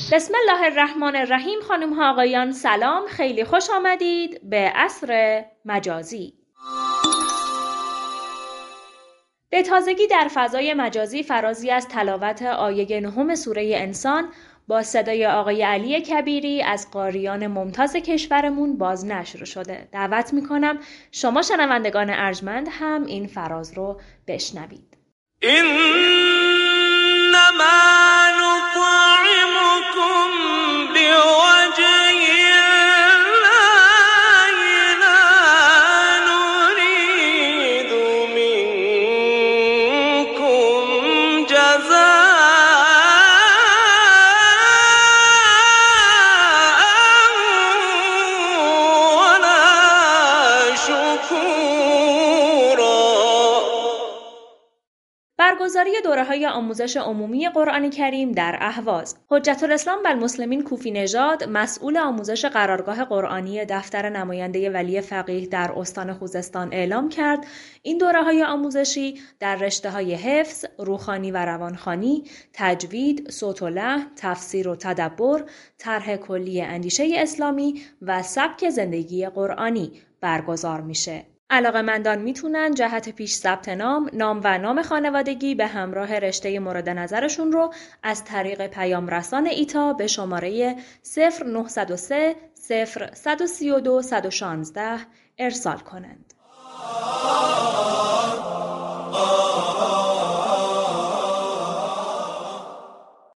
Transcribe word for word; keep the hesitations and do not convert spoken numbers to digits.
بسم الله الرحمن الرحیم. خانم ها آقایان سلام، خیلی خوش آمدید به عصر مجازی. به تازگی در فضای مجازی فرازی از تلاوت آیه نهم سوره انسان با صدای آقای علی کبیری از قاریان ممتاز کشورمون بازنشر شده. دعوت میکنم شما شنوندگان ارجمند هم این فراز رو بشنوید. انما نطعمكم بوجه الله لا نريد منكم جزاء ولا شكورا. برگزاری دوره‌های آموزش عمومی قرآن کریم در اهواز. حجت الاسلام والمسلمین کوفی نژاد، مسئول آموزش قرارگاه قرآنی دفتر نماینده ولی فقیه در استان خوزستان اعلام کرد این دوره‌های آموزشی در رشته‌های حفظ، روحانی و روانخوانی، تجوید، صوت و لحن، تفسیر و تدبر، طرح کلی اندیشه اسلامی و سبک زندگی قرآنی برگزار میشه. علاقه‌مندان میتونن جهت پیش ثبت نام، نام و نام خانوادگی به همراه رشته مورد نظرشون رو از طریق پیام رسان ایتا به شماره صفر نه صفر سه صفر یک سه دو یک شش یک شش ارسال کنند.